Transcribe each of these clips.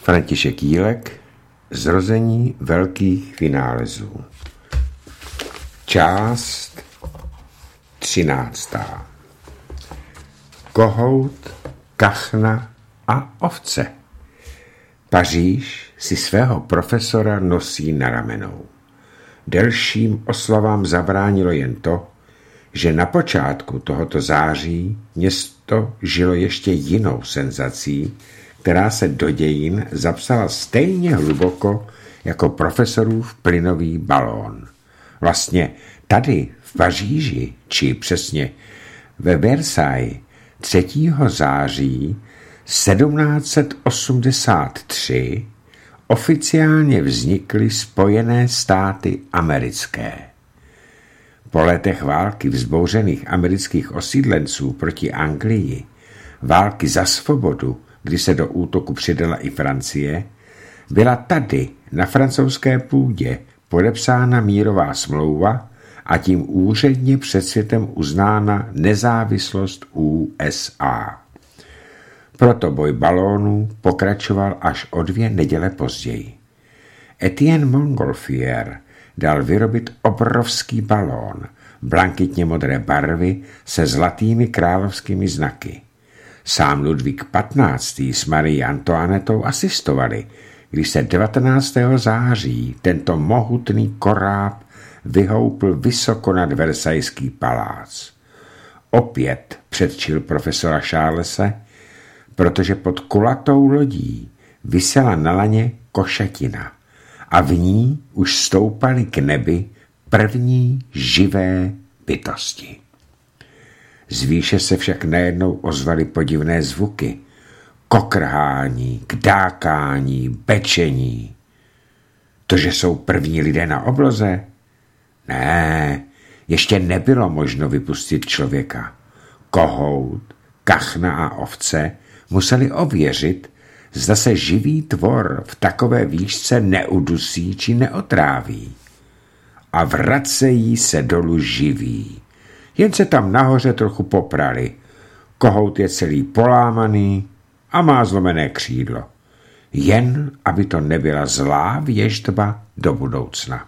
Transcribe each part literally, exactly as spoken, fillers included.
František Jílek, Zrození velkých vynálezů. Část třináctá. Kohout, kachna a ovce. Paříž si svého profesora nosí na ramenou. Delším oslavám zabránilo jen to, že na počátku tohoto září město žilo ještě jinou senzací, která se do dějin zapsala stejně hluboko jako profesorův plynový balón. Vlastně tady v Paříži, či přesně ve Versailles třetího září sedmnáct set osmdesát tři oficiálně vznikly Spojené státy americké. Po letech války vzbouřených amerických osídlenců proti Anglii, války za svobodu, kdy se do útoku přidala i Francie, byla tady na francouzské půdě podepsána mírová smlouva a tím úředně před světem uznána nezávislost U S A. Proto boj balónů pokračoval až o dvě neděle později. Etienne Montgolfier dal vyrobit obrovský balón blankitně modré barvy se zlatými královskými znaky. Sám Ludvík patnáctý s Marie Antoinetou asistovali, když se devatenáctého září tento mohutný koráb vyhoupl vysoko nad Versajský palác. Opět předčil profesora Charlese, protože pod kulatou lodí visela na laně košatina a v ní už stoupaly k nebi první živé bytosti. Z výše se však najednou ozvaly podivné zvuky. Kokrhání, kdákání, bečení. To, že jsou první lidé na obloze? Ne, ještě nebylo možno vypustit člověka. Kohout, kachna a ovce museli ověřit, zda se živý tvor v takové výšce neudusí či neotráví. A vracejí se dolů živí. Jen se tam nahoře trochu poprali. Kohout je celý polámaný a má zlomené křídlo. Jen, aby to nebyla zlá věštba do budoucna.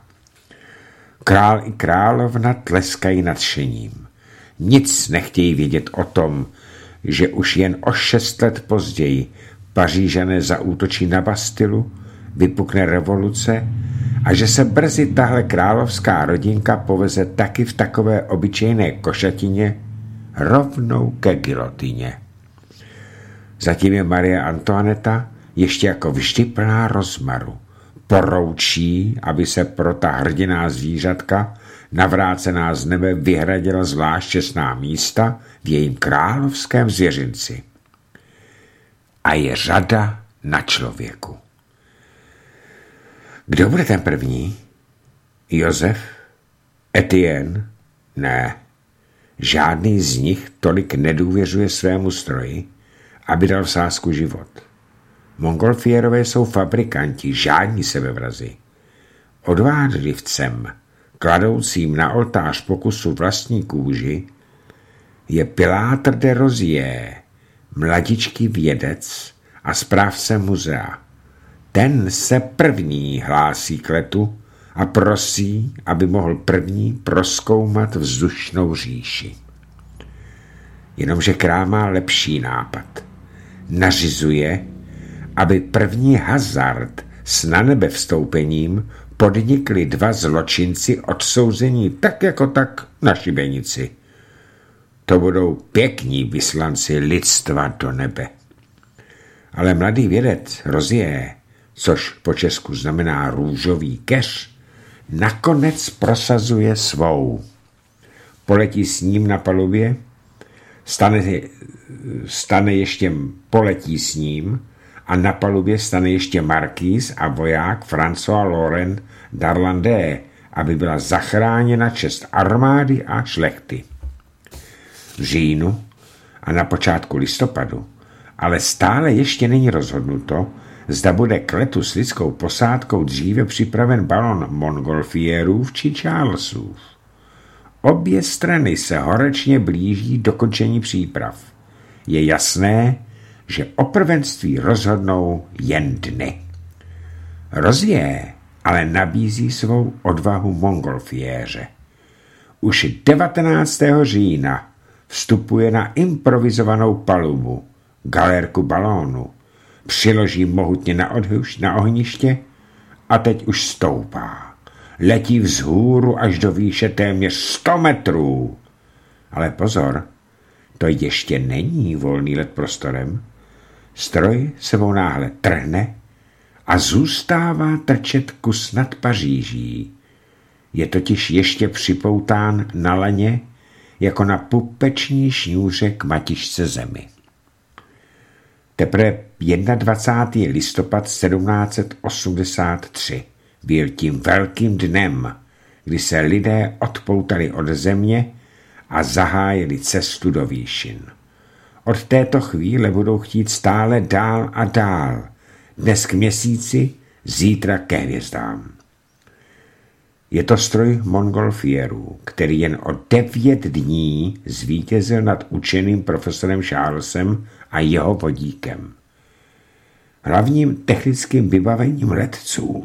Král i královna tleskají nadšením. Nic nechtějí vědět o tom, že už jen o šest let později Pařížané zaútočí na Bastilu, vypukne revoluce a že se brzy tahle královská rodinka poveze taky v takové obyčejné košatině rovnou ke gilotině. Zatím je Marie Antoineta ještě jako vždy plná rozmaru. Poroučí, aby se pro ta hrdiná zvířatka navrácená z nebe vyhradila zvlášť čestná místa v jejím královském zvěřinci. A je řada na člověku. Kdo bude ten první? Josef? Etienne? Ne. Žádný z nich tolik nedůvěřuje svému stroji, aby dal v sázku život. Montgolfierové jsou fabrikanti, žádní sebevrazi. Odvážlivcem, kladoucím na oltář pokusu vlastní kůži, je Pilátr de Rozier, mladičký vědec a správce muzea. Ten se první hlásí k letu a prosí, aby mohl první prozkoumat vzdušnou říši. Jenomže král má lepší nápad. Nařizuje, aby první hazard s na nebe vstoupením podnikli dva zločinci odsouzení tak jako tak na šibenici. To budou pěkní vyslanci lidstva do nebe. Ale mladý vědec Rozier, což po česku znamená růžový keř, nakonec prosazuje svou. Poletí s ním na palubě, stane, stane ještě poletí s ním a na palubě stane ještě markýz a voják François Laurent d'Arlandais, aby byla zachráněna čest armády a šlechty. V říjnu a na počátku listopadu, ale stále ještě není rozhodnuto, zda bude k letu s lidskou posádkou dříve připraven balon Montgolfierův či Charlesův. Obě strany se horečně blíží dokončení příprav. Je jasné, že o prvenství rozhodnou jen dny. Rozie ale nabízí svou odvahu Montgolfiéře. Už devatenáctého října vstupuje na improvizovanou palubu, galérku balónu, přiloží mohutně na, odhuš, na ohniště a teď už stoupá. Letí vzhůru až do výše téměř sto metrů. Ale pozor, to ještě není volný let prostorem. Stroj sebou náhle trhne a zůstává trčet kus nad Paříží. Je totiž ještě připoután na laně jako na pupeční šňůře k matičce zemi. Teprve dvacátého prvního listopad sedmnáct set osmdesát tři byl tím velkým dnem, kdy se lidé odpoutali od země a zahájili cestu do výšin. Od této chvíle budou chtít stále dál a dál, dnes k měsíci, zítra ke hvězdám. Je to stroj Montgolfiérů, který jen o devět dní zvítězil nad učeným profesorem Charlesem a jeho vodíkem. Hlavním technickým vybavením letců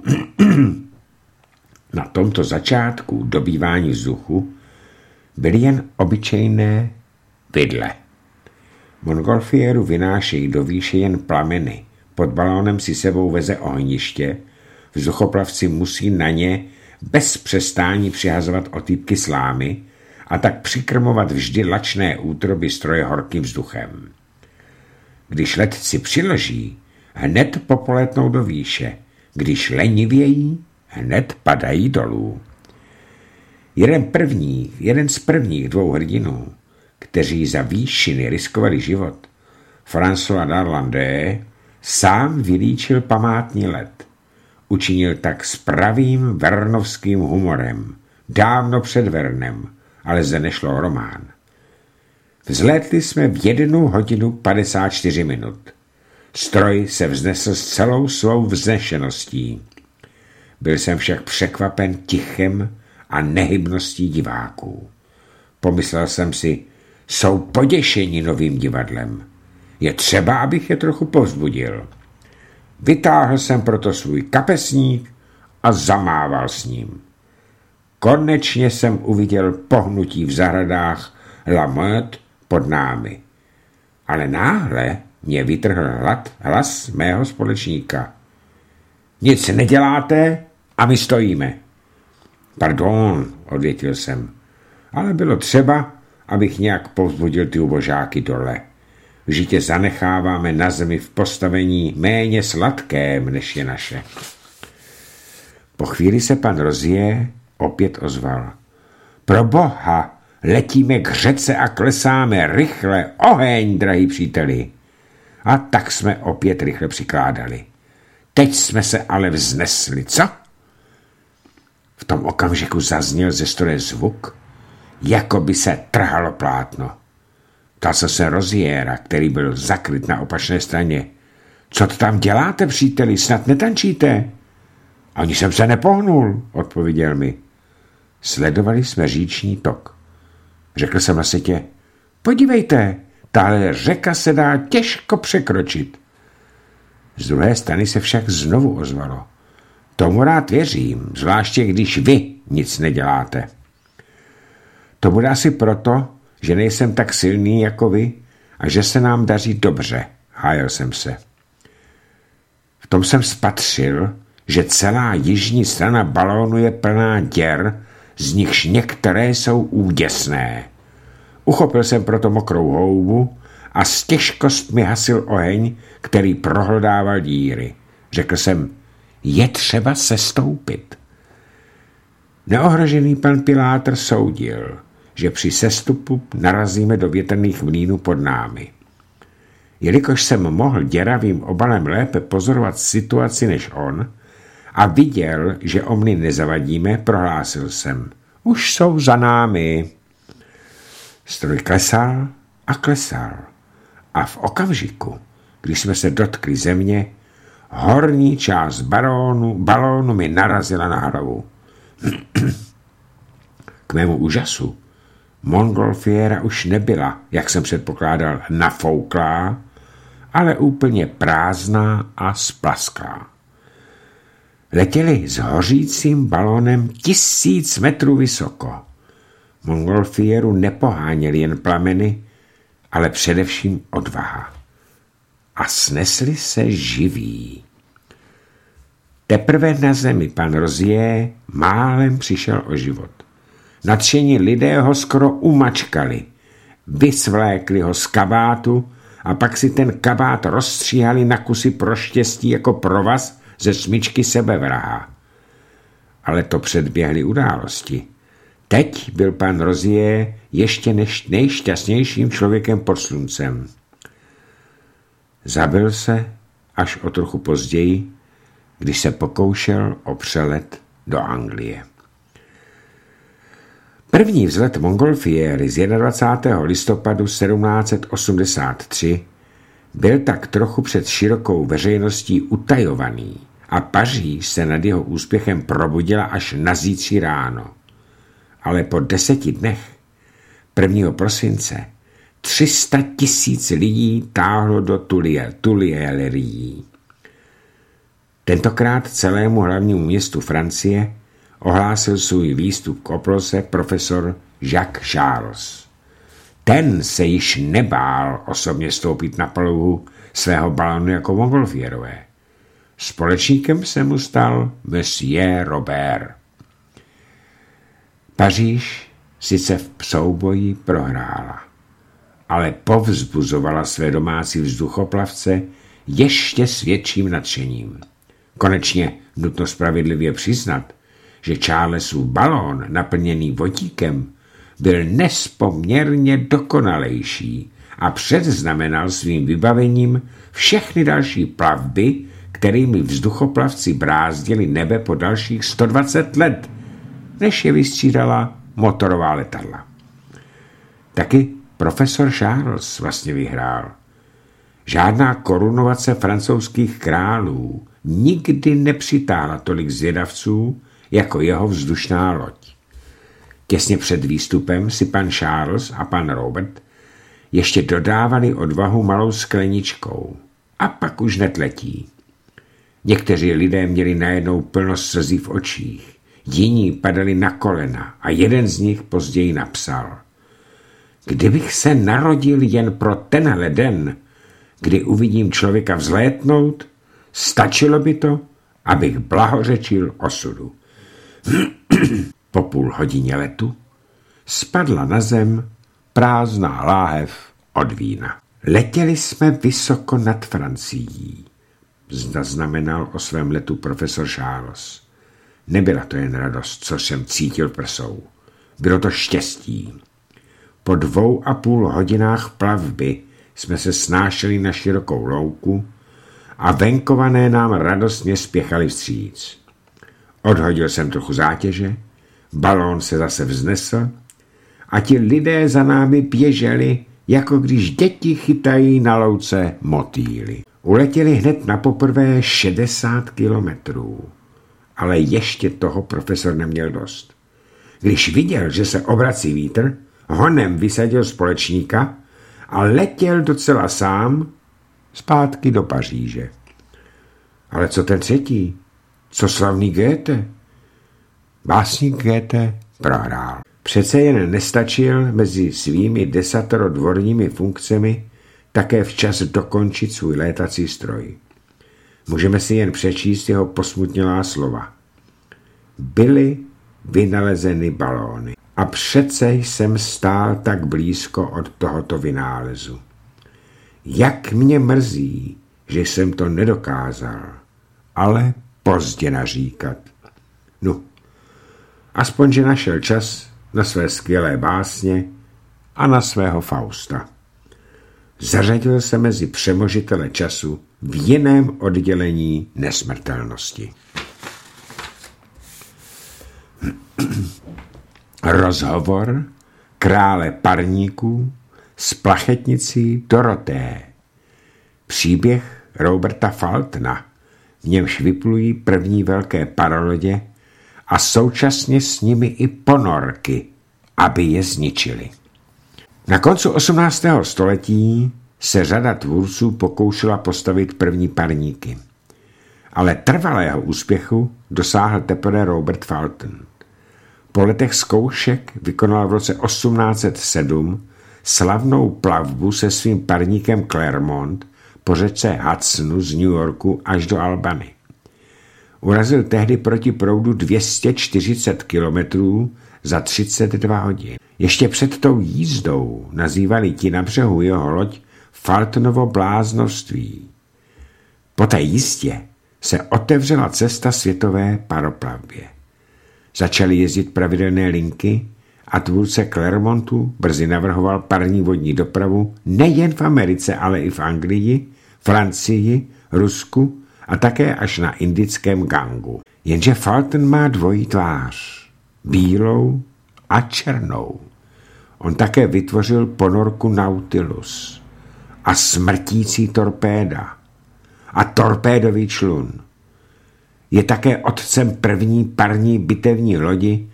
na tomto začátku dobývání vzduchu byly jen obyčejné vidle. Montgolfiéru vynášejí do výše jen plameny, pod balónem si sebou veze ohniště, vzduchoplavci musí na ně bez přestání přihazovat otýpky slámy a tak přikrmovat vždy lačné útroby stroje horkým vzduchem. Když letci přiloží, hned popoletnou do výše, když lenivějí, hned padají dolů. Jeden, první, jeden z prvních dvou hrdinů, kteří za výšiny riskovali život, François Darlandais, sám vylíčil památný let. Učinil tak s pravým vernovským humorem, dávno před Vernem, ale zde nešlo o román. Vzlétli jsme v jednu hodinu padesát čtyři minut. Stroj se vznesl s celou svou vznešeností. Byl jsem však překvapen tichem a nehybností diváků. Pomyslel jsem si, jsou poděšeni novým divadlem. Je třeba, abych je trochu povzbudil. Vytáhl jsem proto svůj kapesník a zamával s ním. Konečně jsem uviděl pohnutí v zahradách La Meute pod námi. Ale náhle mě vytrhl hlad, hlas mého společníka. Nic neděláte a my stojíme. Pardon, odvětil jsem, ale bylo třeba, abych nějak povzbudil ty ubožáky dole. Vždyť zanecháváme na zemi v postavení méně sladkém, než je naše. Po chvíli se pan Rozie opět ozval. Pro boha, letíme k řece a klesáme rychle, oheň, drahý příteli. A tak jsme opět rychle přikládali. Teď jsme se ale vznesli, co? V tom okamžiku zazněl ze stroje zvuk, jako by se trhalo plátno. Ptal jsem se Roziera, který byl zakryt na opačné straně. Co to tam děláte, příteli, snad netančíte? Ani jsem se nepohnul, odpověděl mi. Sledovali jsme říční tok. Řekl jsem na setě, podívejte, tahle řeka se dá těžko překročit. Z druhé strany se však znovu ozvalo. Tomu rád věřím, zvláště když vy nic neděláte. To bude asi proto, že nejsem tak silný jako vy a že se nám daří dobře, hájil jsem se. V tom jsem spatřil, že celá jižní strana balónu je plná děr, z nichž některé jsou úděsné. Uchopil jsem proto mokrou houbu a s těžkostmi hasil oheň, který prohlodával díry. Řekl jsem, je třeba sestoupit. Neohrožený pan Pilátr soudil, že při sestupu narazíme do větrných mlýnů pod námi. Jelikož jsem mohl děravým obalem lépe pozorovat situaci než on a viděl, že o mny nezavadíme, prohlásil jsem, už jsou za námi. Stroj klesal a klesal a v okamžiku, když jsme se dotkli země, horní část balónu, balónu mi narazila na hlavu. K mému úžasu Montgolfiéra už nebyla, jak jsem předpokládal, nafouklá, ale úplně prázdná a splasklá. Letěli s hořícím balónem tisíc metrů vysoko. Montgolfieru nepoháněli jen plameny, ale především odvaha. A snesli se živí. Teprve na zemi pan Rozier málem přišel o život. Nadšení lidé ho skoro umačkali. Vysvlékli ho z kabátu a pak si ten kabát rozstříhali na kusy pro štěstí jako provaz ze smyčky sebevraha. Ale to předběhly události. Teď byl pan Rozier ještě než nejšťastnějším člověkem pod sluncem. Zabil se až o trochu později, když se pokoušel o přelet do Anglie. První vzlet Montgolfiery z dvacátého prvního listopadu sedmnáct set osmdesát tři byl tak trochu před širokou veřejností utajovaný a Paříž se nad jeho úspěchem probudila až na zítří ráno. Ale po deseti dnech, prvního prosince, tři sta tisíc lidí táhlo do Tuileries. Tentokrát celému hlavnímu městu Francie ohlásil svůj výstup k oplose profesor Jacques Charles. Ten se již nebál osobně stoupit na palubu svého balónu jako Montgolfierové. Společníkem se mu stal Monsieur Robert. Paříž sice v souboji prohrála, ale povzbuzovala své domácí vzduchoplavce ještě s větším nadšením. Konečně nutno spravedlivě přiznat, že Charlesův balón naplněný vodíkem byl nespoměrně dokonalejší a předznamenal svým vybavením všechny další plavby, kterými vzduchoplavci brázdili nebe po dalších sto dvacet let, než je vystřídala motorová letadla. Taky profesor Charles vlastně vyhrál. Žádná korunovace francouzských králů nikdy nepřitáhla tolik zvědavců jako jeho vzdušná loď. Těsně před výstupem si pan Charles a pan Robert ještě dodávali odvahu malou skleničkou a pak už netletí. Někteří lidé měli najednou plno slzí v očích, jiní padali na kolena a jeden z nich později napsal: Kdybych se narodil jen pro tenhle den, kdy uvidím člověka vzlétnout, stačilo by to, abych blahořečil osudu. Po půl hodině letu spadla na zem prázdná láhev od vína. Letěli jsme vysoko nad Francií, zaznamenal o svém letu profesor Charles. Nebyla to jen radost, co jsem cítil prsou. Bylo to štěstí. Po dvou a půl hodinách plavby jsme se snášeli na širokou louku a venkované nám radostně spěchali vstříc. Odhodil jsem trochu zátěže, balón se zase vznesl a ti lidé za námi běželi, jako když děti chytají na louce motýly. Uletěli hned na poprvé šedesát kilometrů, ale ještě toho profesor neměl dost. Když viděl, že se obrací vítr, honem vysadil společníka a letěl docela sám zpátky do Paříže. Ale co ten třetí? Co slavný Goethe? Básník Goethe prohrál. Přece jen nestačil mezi svými desatero dvorními funkcemi také včas dokončit svůj létací stroj. Můžeme si jen přečíst jeho posmutnělá slova. Byly vynalezeny balóny a přece jsem stál tak blízko od tohoto vynálezu. Jak mě mrzí, že jsem to nedokázal, ale pozdě naříkat. No, aspoň, že našel čas na své skvělé básně a na svého Fausta. Zařadil se mezi přemožitele času v jiném oddělení nesmrtelnosti. Rozhovor krále parníků s plachetnicí Doroté. Příběh Roberta Faltna, v němž vyplují první velké parolodě a současně s nimi i ponorky, aby je zničili. Na konci osmnáctého století se řada tvůrců pokoušela postavit první parníky. Ale trvalého úspěchu dosáhl teprve Robert Fulton. Po letech zkoušek vykonal v roce osmnáct set sedm slavnou plavbu se svým parníkem Clermont po řece Hudsonu z New Yorku až do Albany. Urazil tehdy proti proudu dvě stě čtyřicet kilometrů za třicet dva hodin. Ještě před tou jízdou nazývali ti na břehu jeho loď Fultonovo bláznovství. Po té jízdě se otevřela cesta světové paroplavbě. Začaly jezdit pravidelné linky a tvůrce Clermontu brzy navrhoval parní vodní dopravu nejen v Americe, ale i v Anglii, Francii, Rusku a také až na indickém Gangu. Jenže Fulton má dvojí tvář, bílou a černou. On také vytvořil ponorku Nautilus a smrtící torpéda a torpédový člun. Je také otcem první parní bitevní lodi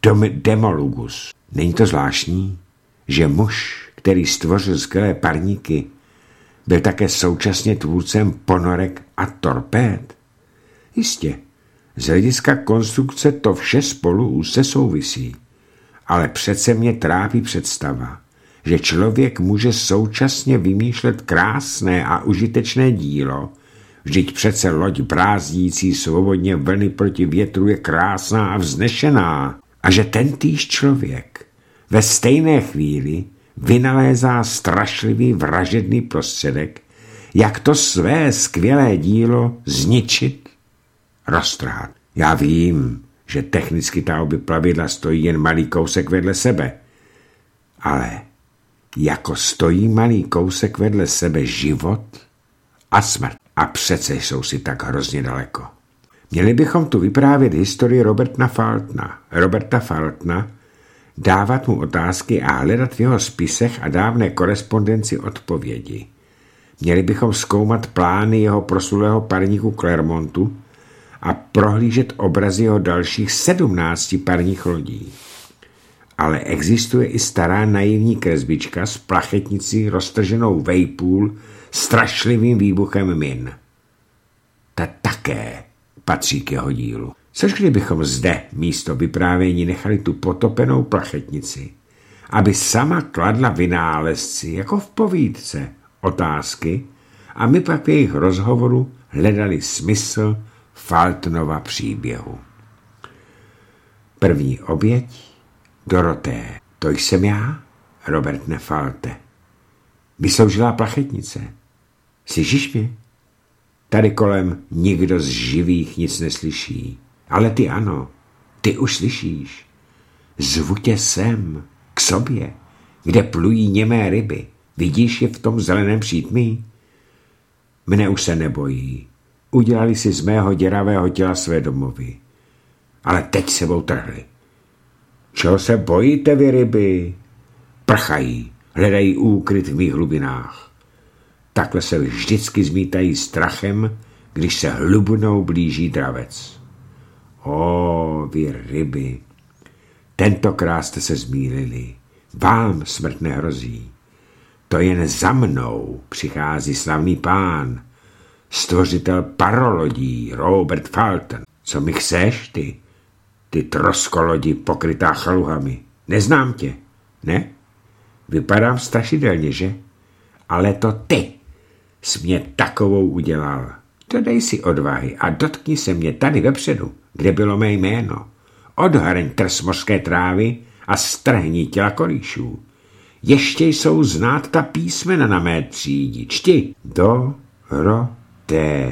Demolugus. Není to zvláštní, že muž, který stvořil skvělé parníky, byl také současně tvůrcem ponorek a torpéd? Jistě, z hlediska konstrukce to vše spolu úzce souvisí, ale přece mě trápí představa, že člověk může současně vymýšlet krásné a užitečné dílo. Vždyť přece loď brázdící svobodně vlny proti větru je krásná a vznešená. A že tentýž člověk ve stejné chvíli vynalézá strašlivý vražedný prostředek, jak to své skvělé dílo zničit, roztrhat. Já vím, že technicky ta obě plavidla stojí jen malý kousek vedle sebe, ale jako stojí malý kousek vedle sebe život a smrt. A přece jsou si tak hrozně daleko. Měli bychom tu vyprávět historii Roberta Fultona. Roberta Fultona, dávat mu otázky a hledat v jeho spisech a dávné korespondenci odpovědi. Měli bychom zkoumat plány jeho proslulého parníku Clermontu a prohlížet obrazy jeho dalších sedmnácti parních lodí. Ale existuje i stará naivní kresbička s plachetnicí roztrženou vejpůl strašlivým výbuchem min. Ta také patří k jeho dílu. Což kdybychom zde místo vyprávění nechali tu potopenou plachetnici, aby sama kladla vynálezci, jako v povídce, otázky a my pak v jejich rozhovoru hledali smysl Fultonova příběhu. První oběť Doroté. To jsem já, Robert Nefalte. Vysloužilá plachetnice. Slyšíš mě? Tady kolem nikdo z živých nic neslyší. Ale ty ano, ty už slyšíš. Zvu tě sem, k sobě, kde plují němé ryby. Vidíš je v tom zeleném přítmí? Mne už se nebojí. Udělali si z mého děravého těla své domovy. Ale teď sebou trhli. Čeho se bojíte vy ryby? Prchají, hledají úkryt v mých hlubinách. Takhle se vždycky zmítají strachem, když se hlubnou blíží dravec. Ó, vy ryby, tentokrát jste se zmýlili. Vám smrt nehrozí. To jen za mnou přichází slavný pán, stvořitel parolodí Robert Fulton. Co mi chceš, ty? Ty troskolodi pokrytá chaluhami. Neznám tě, ne? Vypadám strašidelně, že? Ale to ty jsi mě takovou udělal. To dej si odvahy a dotkni se mě tady vepředu, kde bylo mé jméno. Odhraň trs mořské trávy a strhni těla kolíšů. Ještě jsou znát ta písmena na mé třídi. Čti. Do, ro, té.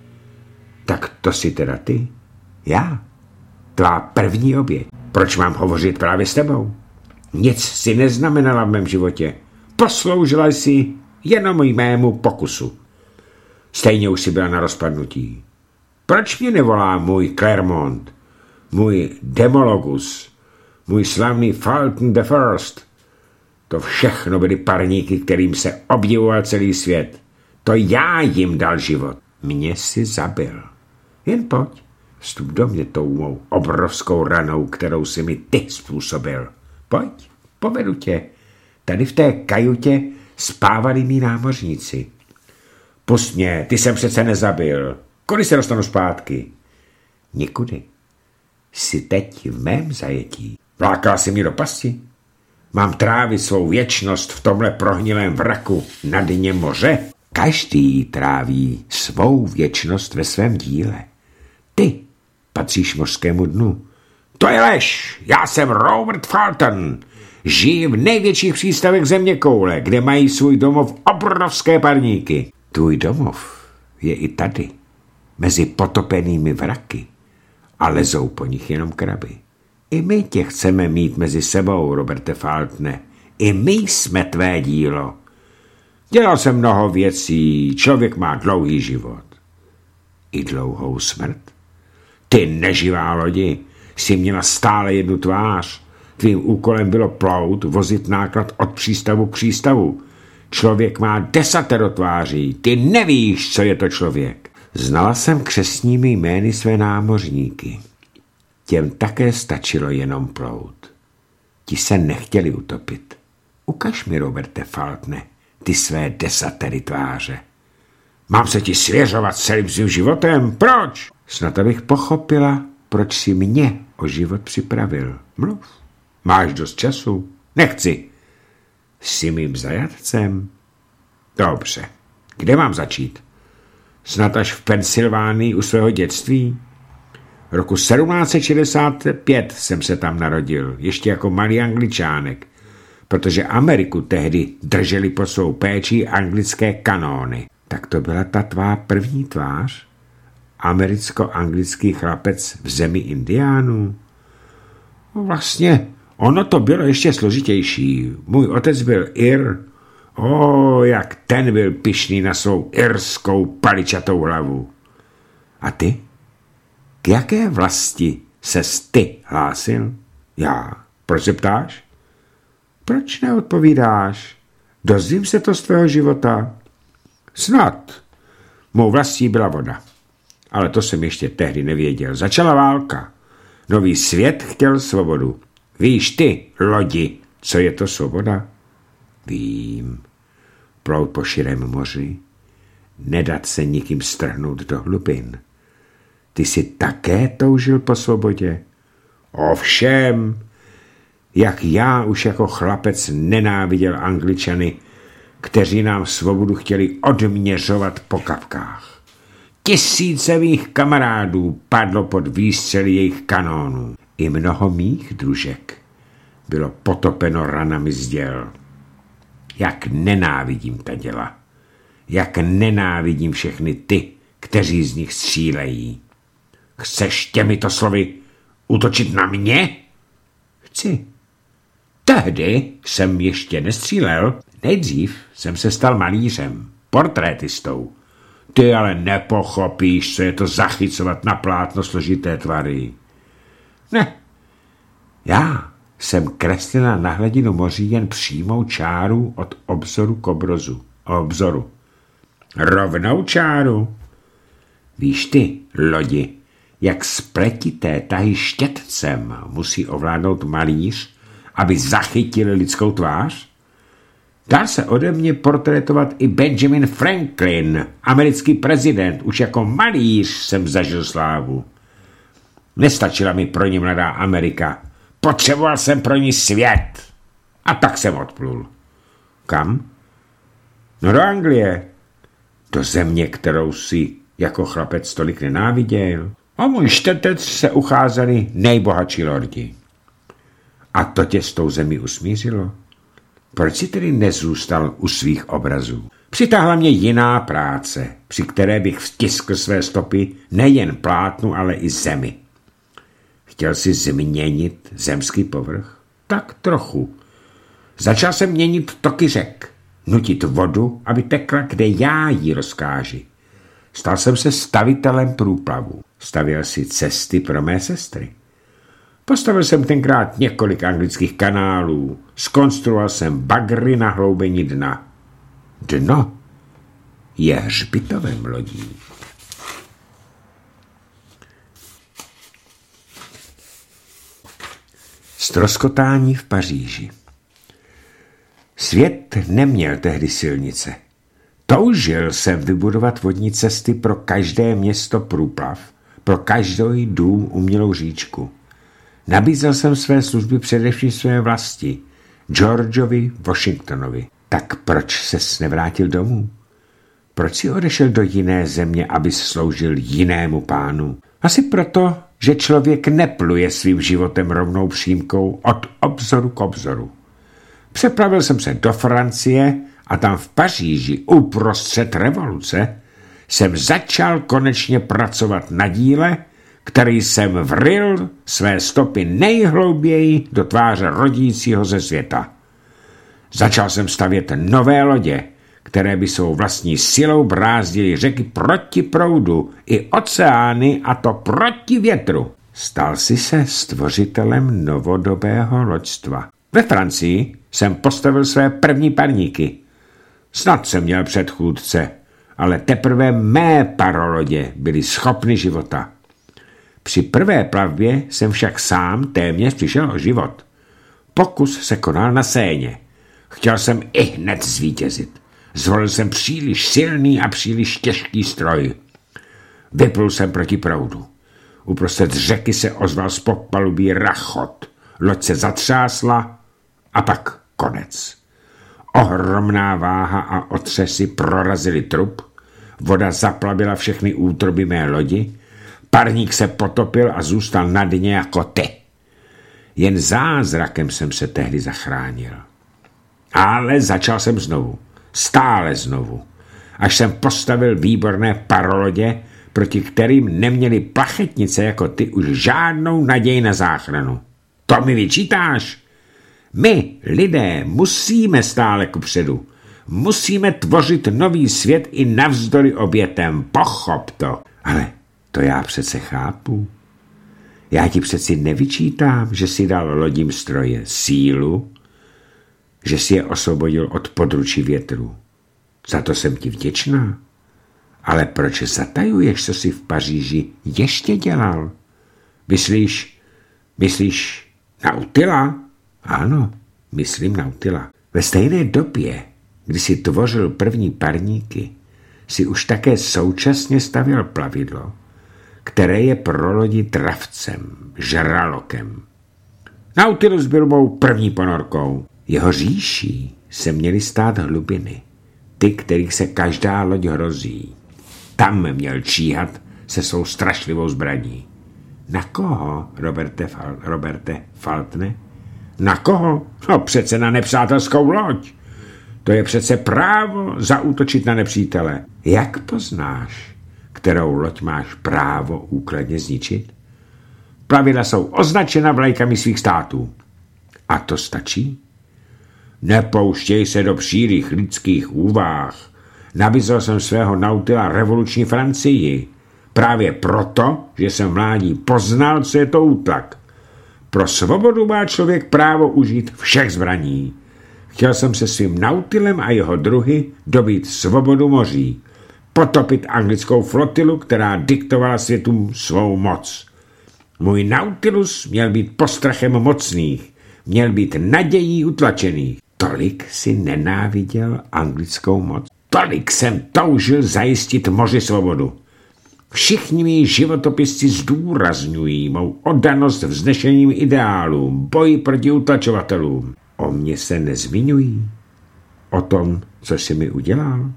Tak to si teda ty? Já? Tvá první oběť. Proč mám hovořit právě s tebou? Nic si neznamenala v mém životě. Posloužila jsi jenom mému pokusu. Stejně už si byla na rozpadnutí. Proč mě nevolá můj Clermont, můj Demologus, můj slavný Fulton the First? To všechno byly parníky, kterým se obdivoval celý svět. To já jim dal život. Mě si zabil. Jen pojď. Vstup do mě tou mou obrovskou ranou, kterou si mi ty způsobil. Pojď, povedu tě. Tady v té kajutě spávali mí námořníci. Pust mě, ty jsem přece nezabil. Kudy se dostanu zpátky? Nikudy. Jsi teď v mém zajetí. Vlákala si mě do pasti? Mám trávit svou věčnost v tomhle prohnilém vraku na dně moře? Každý tráví svou věčnost ve svém díle. Ty patříš mořskému dnu. To je lež! Já jsem Robert Fulton. Žiji v největších přístavech zeměkoule, kde mají svůj domov obrovské parníky. Tvůj domov je i tady, mezi potopenými vraky, a lezou po nich jenom kraby. I my tě chceme mít mezi sebou, Roberte Fultone. I my jsme tvé dílo. Dělal jsem mnoho věcí, člověk má dlouhý život. I dlouhou smrt? Ty neživá lodi, jsi měla stále jednu tvář. Tvým úkolem bylo plout, vozit náklad od přístavu k přístavu. Člověk má desatero tváří, ty nevíš, co je to člověk. Znala jsem křestními jmény své námořníky. Těm také stačilo jenom plout. Ti se nechtěli utopit. Ukaž mi, Roberte Fultone, ty své desatery tváře. Mám se ti svěřovat celým svým životem? Proč? Snad abych pochopila, proč si mě o život připravil. Mluv. Máš dost času? Nechci. Jsi mým zajatcem? Dobře. Kde mám začít? Snad až v Pensylvánii u svého dětství? Roku sedmnáct set šedesát pět jsem se tam narodil, ještě jako malý Angličánek, protože Ameriku tehdy drželi pod svou péčí anglické kanóny. Tak to byla ta tvá první tvář? Americko-anglický chlapec v zemi indiánů? No vlastně, ono to bylo ještě složitější. Můj otec byl Ir. O, jak ten byl pyšný na svou irskou paličatou hlavu. A ty? K jaké vlasti ses ty hlásil? Já. Proč se ptáš? Proč neodpovídáš? Dozvím se to z tvého života? Snad. Mou vlastí byla voda. Ale to jsem ještě tehdy nevěděl. Začala válka. Nový svět chtěl svobodu. Víš ty, lodi, co je to svoboda? Vím. Plout po širém moři. Nedat se nikým strhnout do hlubin. Ty jsi také toužil po svobodě? Ovšem, jak já už jako chlapec nenáviděl Angličany, kteří nám svobodu chtěli odměřovat po kapkách. Tisíce mých kamarádů padlo pod výstřely jejich kanónů. I mnoho mých družek bylo potopeno ranami z děl. Jak nenávidím ta děla. Jak nenávidím všechny ty, kteří z nich střílejí. Chceš těmito slovy útočit na mě? Chci. Tehdy jsem ještě nestřílel. Nejdřív jsem se stal malířem, portrétistou. Ty ale nepochopíš, co je to zachycovat na plátno složité tvary. Ne. Já jsem kreslila na hladinu moří jen přímou čáru od obzoru k obrozu. Obzoru. Rovnou čáru. Víš ty, lodi, jak spletité tahy štětcem musí ovládnout malíř, aby zachytil lidskou tvář? Dá se ode mě portrétovat i Benjamin Franklin, americký prezident. Už jako malíř jsem zažil slávu. Nestačila mi pro ní mladá Amerika. Potřeboval jsem pro ní svět. A tak jsem odplul. Kam? No do Anglie. Do země, kterou si jako chlapec tolik nenáviděl. A můj štetec se ucházeli nejbohatší lordi. A to tě s tou zemí usmířilo? Proč si tedy nezůstal u svých obrazů? Přitáhla mě jiná práce, při které bych vtiskl své stopy nejen plátnu, ale i zemi. Chtěl si změnit zemský povrch? Tak trochu. Začal jsem měnit toky řek, nutit vodu, aby tekla, kde já ji rozkáži. Stal jsem se stavitelem průplavu. Stavěl si cesty pro mé sestry. Postavil jsem tenkrát několik anglických kanálů. Zkonstruoval jsem bagry na hloubení dna. Dno je hřbitovem lodí. Ztroskotání v Paříži. Svět neměl tehdy silnice. Toužil jsem vybudovat vodní cesty pro každé město průplav, pro každý dům umělou říčku. Nabízel jsem své služby především své vlasti, Georgeovi Washingtonovi. Tak proč ses nevrátil domů? Proč si odešel do jiné země, aby sloužil jinému pánu? Asi proto, že člověk nepluje svým životem rovnou přímkou od obzoru k obzoru. Přeplavil jsem se do Francie a tam v Paříži uprostřed revoluce jsem začal konečně pracovat na díle, který jsem vryl své stopy nejhlouběji do tváře rodícího ze světa. Začal jsem stavět nové lodě, které by svou vlastní silou brázdily řeky proti proudu i oceány, a to proti větru. Stal si se stvořitelem novodobého loďstva. Ve Francii jsem postavil své první parníky. Snad jsem měl předchůdce, ale teprve mé parolodě byly schopny života. Při prvé plavbě jsem však sám téměř přišel o život. Pokus se konal na Séně. Chtěl jsem i hned zvítězit. Zvolil jsem příliš silný a příliš těžký stroj. Vyplul jsem proti proudu. Uprostřed řeky se ozval z podpalubí rachot. Loď se zatřásla a pak konec. Ohromná váha a otřesy prorazily trup, voda zaplavila všechny útroby mé lodi, parník se potopil a zůstal na dně jako ty. Jen zázrakem jsem se tehdy zachránil. Ale začal jsem znovu, stále znovu, až jsem postavil výborné parolodě, proti kterým neměli plachetnice jako ty už žádnou naději na záchranu. To mi vyčítáš? My, lidé, musíme stále kupředu. Musíme tvořit nový svět i navzdory obětem. Pochop to. Ale to já přece chápu. Já ti přeci nevyčítám, že si dal lodím stroje sílu, že si je osvobodil od područí větru. Za to jsem ti vděčná. Ale proč zatajuješ, co jsi v Paříži ještě dělal? Myslíš, myslíš Nautila? Ano, myslím Nautila. Ve stejné době, kdy si tvořil první parníky, si už také současně stavěl plavidlo, které je pro lodi dravcem, žralokem. Nautilus byl mou první ponorkou. Jeho říší se měly stát hlubiny, ty, kterých se každá loď hrozí. Tam měl číhat se svou strašlivou zbraní. Na koho, Roberte, Fal- Roberte Faltne? Na koho? No přece na nepřátelskou loď. To je přece právo zaútočit na nepřítele. Jak poznáš, kterou loď máš právo úkladně zničit? Plavidla jsou označena vlajkami svých států. A to stačí? Nepouštěj se do příliš lidských úvah. Nabízel jsem svého Nautila revoluční Francii. Právě proto, že jsem mládí poznal, co je to útlak. Pro svobodu má člověk právo užít všech zbraní. Chtěl jsem se svým Nautilem a jeho druhy dobít svobodu moří. Potopit anglickou flotilu, která diktovala světům svou moc. Můj Nautilus měl být postrachem mocných, měl být nadějí utlačených. Tolik si nenáviděl anglickou moc. Tolik jsem toužil zajistit moři svobodu. Všichni mý životopisci zdůrazňují mou oddanost vznešeným ideálům, boji proti utlačovatelům. O mně se nezmiňují. O tom, co jsi mi udělal?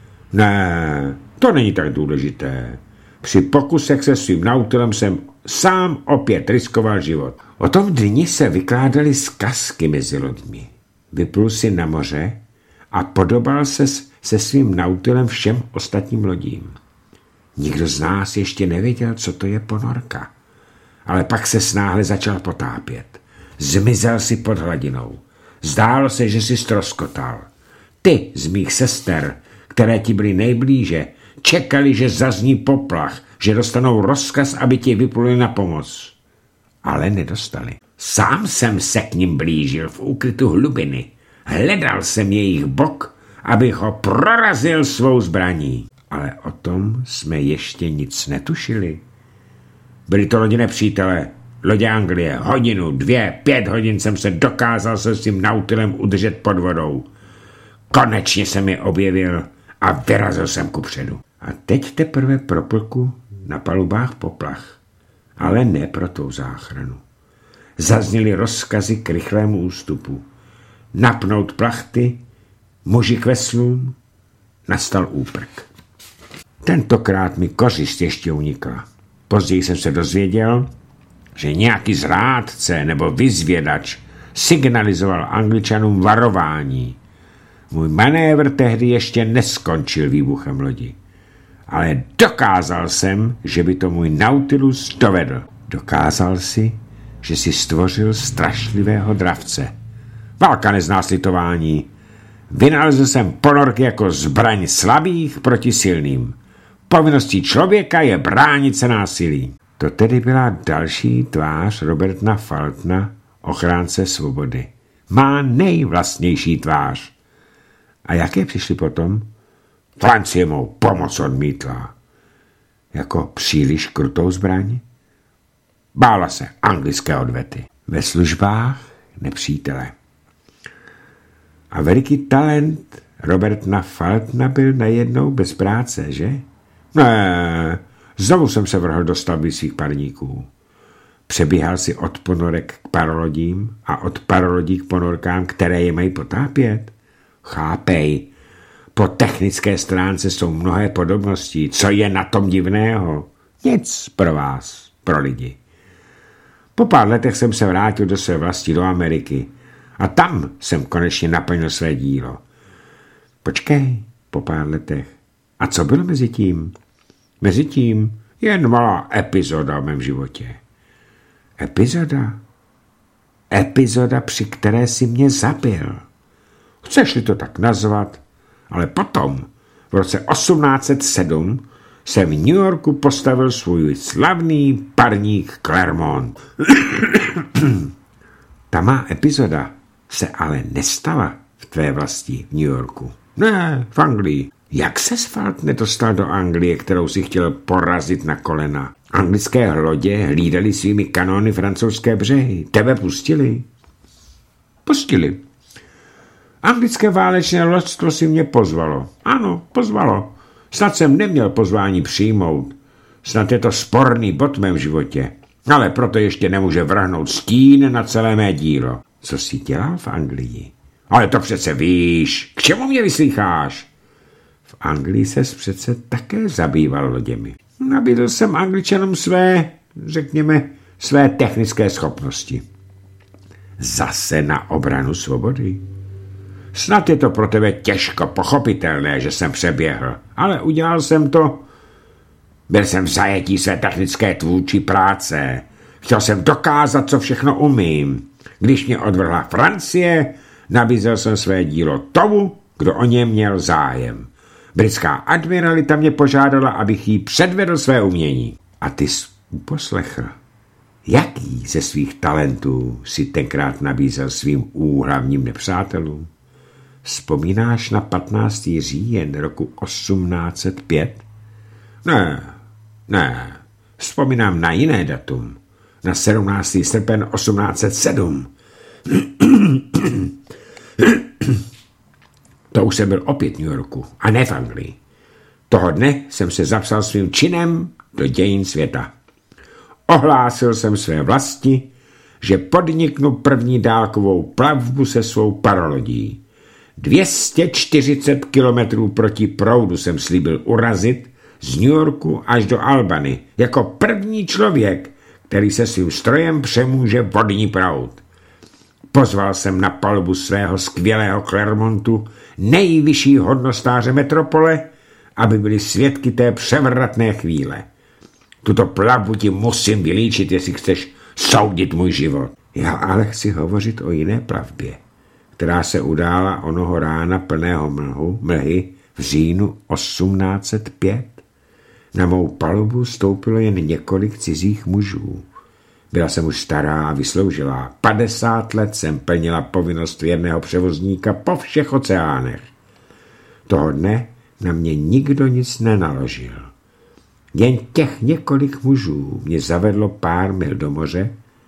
Ne, to není tak důležité. Při pokusech se svým Nautilem jsem sám opět riskoval život. O tom dni se vykládaly zkazky mezi loďmi. Vyplul si na moře a podobal se se svým Nautilem všem ostatním lodím. Nikdo z nás ještě nevěděl, co to je ponorka. Ale pak se snáhle začal potápět. Zmizel si pod hladinou. Zdálo se, že si ztroskotal. Ty z mých sester, které ti byly nejblíže, čekali, že zazní poplach, že dostanou rozkaz, aby ti vypluli na pomoc. Ale nedostali. Sám jsem se k nim blížil v úkrytu hlubiny. Hledal jsem jejich bok, abych ho prorazil svou zbraní. Ale o tom jsme ještě nic netušili. Byli to lodi nepřítele, lodě Anglie, hodinu, dvě, pět hodin jsem se dokázal se s tím Nautilem udržet pod vodou. Konečně jsem je objevil a vyrazil jsem kupředu. A teď teprve proplku na palubách poplach, ale ne pro tou záchranu. Zazněly rozkazy k rychlému ústupu. Napnout plachty, muži k veslům, nastal úprk. Tentokrát mi kořist ještě unikla. Později jsem se dozvěděl, že nějaký zrádce nebo vyzvědač signalizoval Angličanům varování. Můj manévr tehdy ještě neskončil výbuchem lodi. Ale dokázal jsem, že by to můj Nautilus dovedl. Dokázal si, že si stvořil strašlivého dravce. Válka nezná slitování. Vynalezl jsem ponorky jako zbraň slabých proti silným. Povinností člověka je bránit se násilí. To tedy byla další tvář Roberta Fultona, ochránce svobody. Má nejvlastnější tvář. A jaké přišly potom? Francie mou pomoc odmítla. Jako příliš krutou zbraň? Bála se anglické odvety. Ve službách nepřítele. A veliký talent Roberta Fultona byl najednou bez práce, že? Ne, znovu jsem se vrhl do stavby svých parníků. Přebíhal si od ponorek k parolodím a od parolodí k ponorkám, které je mají potápět. Chápej, po technické stránce jsou mnohé podobnosti. Co je na tom divného? Nic pro vás, pro lidi. Po pár letech jsem se vrátil do své vlasti do Ameriky a tam jsem konečně naplnil své dílo. Počkej, po pár letech. A co bylo mezi tím? Mezi tím jen malá epizoda v mém životě. Epizoda? Epizoda, při které si mě zabil. Chceš-li to tak nazvat? Ale potom, v roce osmnáct set sedm, jsem v New Yorku postavil svůj slavný parník Clermont. Ta má epizoda se ale nestala v tvé vlasti v New Yorku. Ne, v Anglii. Jak se Fulton nedostal do Anglie, kterou si chtěl porazit na kolena? Anglické lodě hlídali svými kanóny francouzské břehy. Tebe pustili? Pustili. Anglické válečné loďstvo si mě pozvalo. Ano, pozvalo. Snad jsem neměl pozvání přijmout. Snad je to sporný bod v mém životě. Ale proto ještě nemůže vrhnout stín na celé mé dílo. Co jsi dělal v Anglii? Ale to přece víš. K čemu mě vyslýcháš? V Anglii ses přece také zabýval loděmi. Nabídl jsem Angličanům své, řekněme, své technické schopnosti. Zase na obranu svobody. Snad je to pro tebe těžko pochopitelné, že jsem přeběhl, ale udělal jsem to. Byl jsem v zajetí své technické tvůrčí práce. Chtěl jsem dokázat, co všechno umím. Když mě odvrhla Francie, nabízel jsem své dílo tomu, kdo o něm měl zájem. Britská admiralita mě požádala, abych jí předvedl své umění. A ty jsi uposlechl. Jaký ze svých talentů si tenkrát nabízel svým úhlavním nepřátelům? Vzpomínáš na patnáctého říjen roku osmnáct set pět? Ne, ne, vzpomínám na jiné datum. Na sedmnáctého srpen osmnáct set sedm. To už jsem byl opět v New Yorku, a ne v Anglii. Toho dne jsem se zapsal svým činem do dějin světa. Ohlásil jsem své vlasti, že podniknu první dálkovou plavbu se svou parolodí. dvě stě čtyřicet kilometrů proti proudu jsem slíbil urazit z New Yorku až do Albany jako první člověk, který se svým strojem přemůže vodní proud. Pozval jsem na palubu svého skvělého Clermontu nejvyšší hodnostáře metropole, aby byli svědky té převratné chvíle. Tuto plavbu ti musím vylíčit, jestli chceš soudit můj život. Já ale chci hovořit o jiné plavbě, která se udála onoho rána plného mlhu, mlhy v říjnu osmnáct set pět. Na mou palubu stoupilo jen několik cizích mužů. Byla jsem už stará a vysloužilá. Padesát let jsem plnila povinnost věrného převozníka po všech oceánech. Toho dne na mě nikdo nic nenaložil. Jen těch několik mužů mě zavedlo pár mil do moře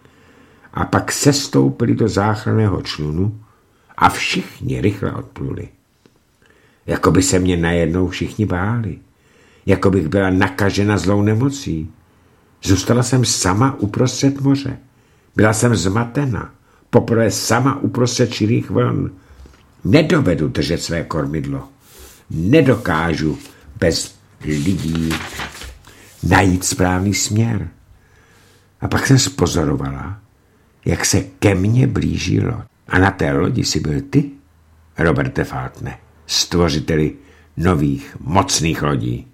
a pak sestoupili do záchranného člunu a všichni rychle odpluli. Jako by se mě najednou všichni báli. Jako bych byla nakažena zlou nemocí. Zůstala jsem sama uprostřed moře. Byla jsem zmatena. Poprvé sama uprostřed širých vln. Nedovedu držet své kormidlo. Nedokážu bez lidí najít správný směr. A pak jsem spozorovala, jak se ke mně blíží loď. A na té lodi si byl ty, Roberte Faltne, stvořiteli nových, mocných lodí.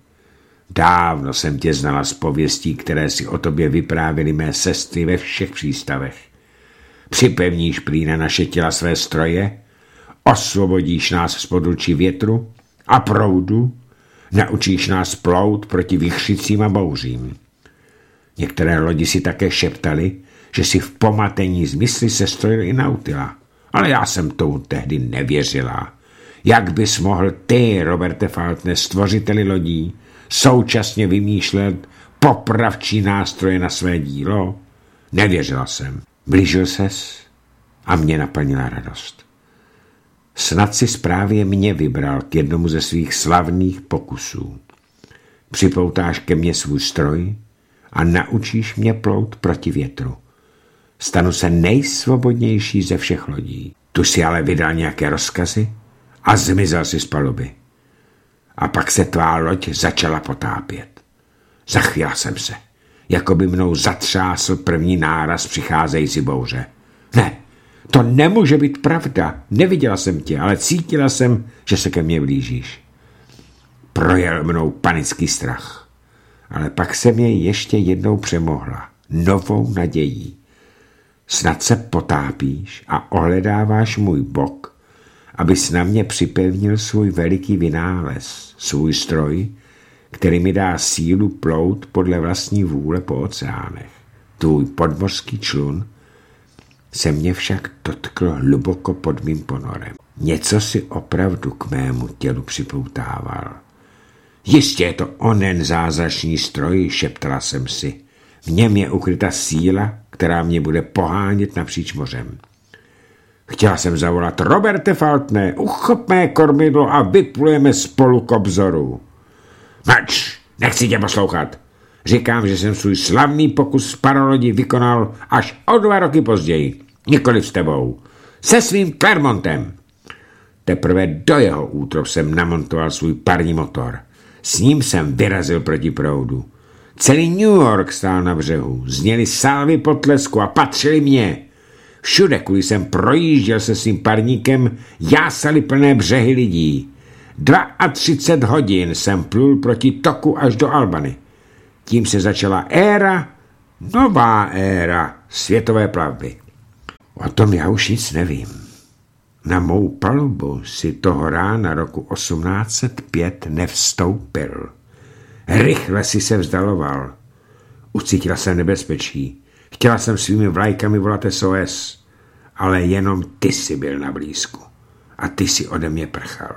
Dávno jsem tě znala z pověstí, které si o tobě vyprávěly mé sestry ve všech přístavech. Připevníš prý na naše těla své stroje, osvobodíš nás z područí větru a proudu, naučíš nás plout proti vichřicím a bouřím. Některé lodi si také šeptali, že si v pomatení zmysly se strojil i Nautila. Ale já jsem tomu tehdy nevěřila. Jak bys mohl ty, Roberte Faltne, stvořiteli lodí, současně vymýšlet popravčí nástroje na své dílo? Nevěřila jsem. Blížil ses a mě naplnila radost. Snad si správně mě vybral k jednomu ze svých slavných pokusů. Připoutáš ke mně svůj stroj a naučíš mě plout proti větru. Stanu se nejsvobodnější ze všech lodí. Tu si ale vydal nějaké rozkazy a zmizel si z paluby. A pak se tvá loď začala potápět. Zachvěla jsem se, jako by mnou zatřásl první náraz přicházející bouře. Ne, to nemůže být pravda. Neviděla jsem tě, ale cítila jsem, že se ke mně blížíš. Projel mnou panický strach. Ale pak se mě ještě jednou přemohla. Novou nadějí. Snad se potápíš a ohledáváš můj bok, abys na mě připevnil svůj veliký vynález, svůj stroj, který mi dá sílu plout podle vlastní vůle po oceánech. Tvůj podmořský člun se mě však dotkl hluboko pod mým ponorem. Něco si opravdu k mému tělu připoutával. Jistě je to onen zázračný stroj, šeptala jsem si. V něm je ukryta síla, která mě bude pohánět napříč mořem. Chtěla jsem zavolat: Roberte Faltne, uchop mé kormidlo a vyplujeme spolu k obzoru. Mlč, nechci tě poslouchat. Říkám, že jsem svůj slavný pokus v parolodi vykonal až o dva roky později. Nikoliv s tebou. Se svým Clermontem. Teprve do jeho útrop jsem namontoval svůj parní motor. S ním jsem vyrazil proti proudu. Celý New York stál na břehu. Zněly sálvy potlesku a patřili mě. Všude, kudy jsem projížděl se svým parníkem, jásaly plné břehy lidí. třicet dva hodin jsem plul proti toku až do Albany. Tím se začala éra, nová éra světové plavby. O tom já už nic nevím. Na mou palubu si toho rána roku osmnáct set pět nevstoupil. Rychle si se vzdaloval. Ucítila jsem nebezpečí. Chtěla jsem svými vlajkami volat S O S, ale jenom ty si byl na blízku. A ty si ode mě prchal.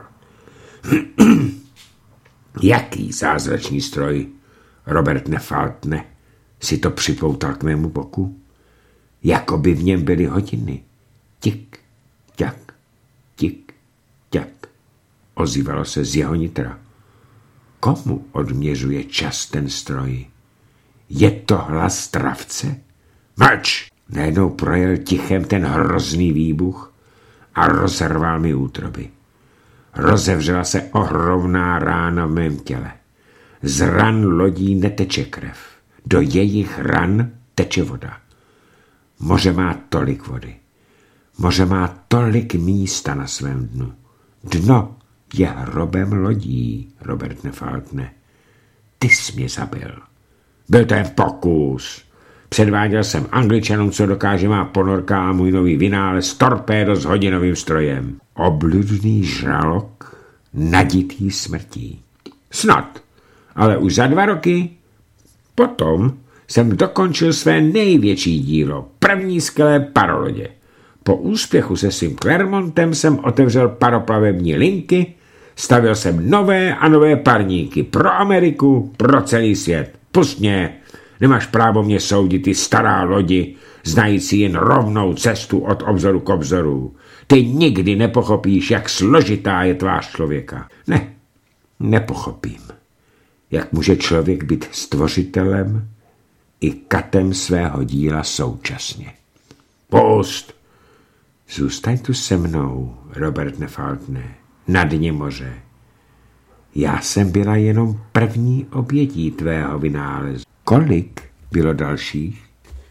Jaký zázračný stroj, Roberte Faltne, si to připoutal k mému boku? Jako by v něm byly hodiny. Tik, tak, tik, tak. Ozývalo se z jeho nitra. Komu odměřuje čas ten stroj? Je to hlas travce? Mlč! Najednou projel tichem ten hrozný výbuch a rozerval mi útroby. Rozevřela se ohromná rána v mém těle. Z ran lodí neteče krev. Do jejich ran teče voda. Moře má tolik vody. Moře má tolik místa na svém dnu. Dno je hrobem lodí, Roberte Faltne. Ty jsi mě zabil. Byl to jen pokus. Předváděl jsem Angličanům, co dokáže má ponorka a můj nový vynález torpédo s hodinovým strojem. Obludný žralok, naditý smrtí. Snad, ale už za dva roky. Potom jsem dokončil své největší dílo, první skvělé parolodě. Po úspěchu se svým Clermontem jsem otevřel paroplavební linky, stavěl jsem nové a nové parníky pro Ameriku, pro celý svět. Pust mě, Nemáš právo mě soudit, ty stará lodi, znající jen rovnou cestu od obzoru k obzoru. Ty nikdy nepochopíš, jak složitá je tvář člověka. Ne, nepochopím. Jak může člověk být stvořitelem i katem svého díla současně. Post! Zůstaň tu se mnou, Robert Nefaltne, na dně moře. Já jsem byla jenom první obětí tvého vynálezu. Kolik bylo dalších?